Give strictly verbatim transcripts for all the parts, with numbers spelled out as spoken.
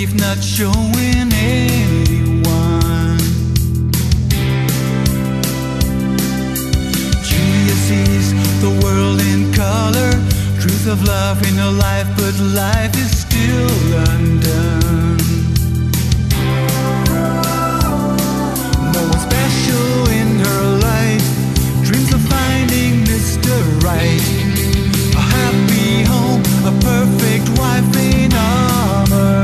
safe, not showing anyone. Julia sees the world in color, truth of love in her life, but life is still undone. No one special in her life, dreams of finding Mister Right. A happy home, a perfect wife in armor.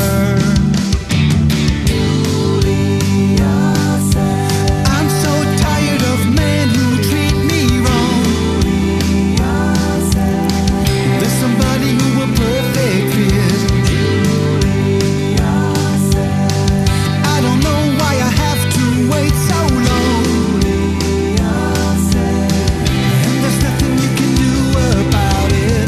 Julia said, I'm so tired of men who treat me wrong. Julia said, there's somebody who a perfect fit. Julia said, I don't know why I have to wait so long. Julia said, and there's nothing you can do about it.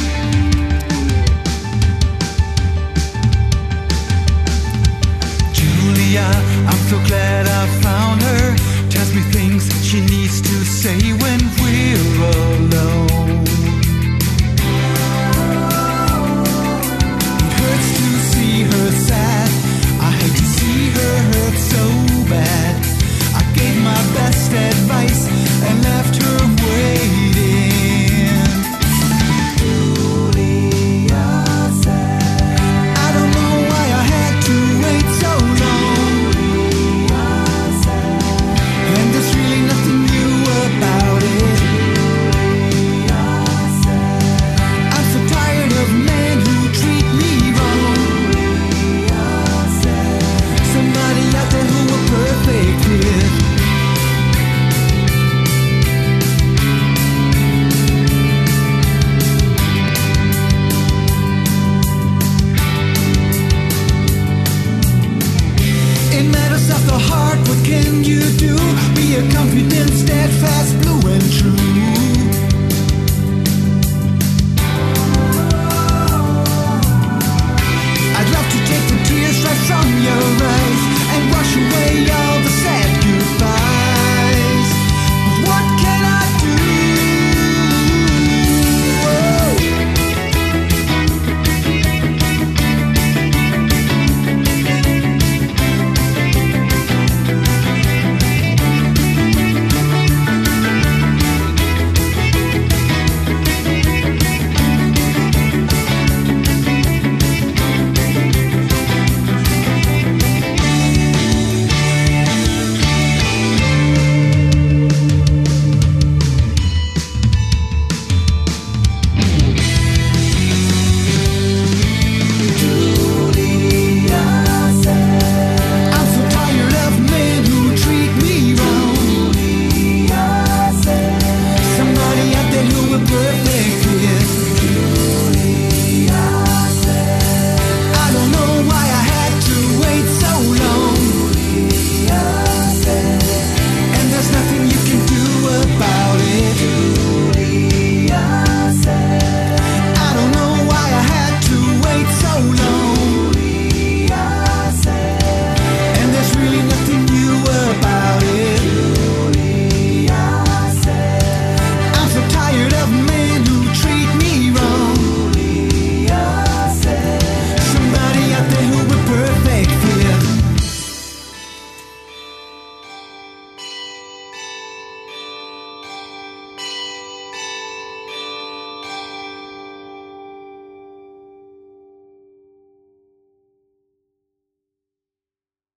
Julia, I'm so glad I found her. Tells me things she needs to say when we're alone. It hurts to see her sad. I hate to see her hurt so bad. I gave my best advice and left her waiting. Julia said, I don't know why I had to wait so long. Julia said, and there's really nothing new about it. Julia said, I'm so tired of men who treat me wrong. Julia said, somebody out there who a perfect fit. In matters of the heart, what can you do? Be a confident, steadfast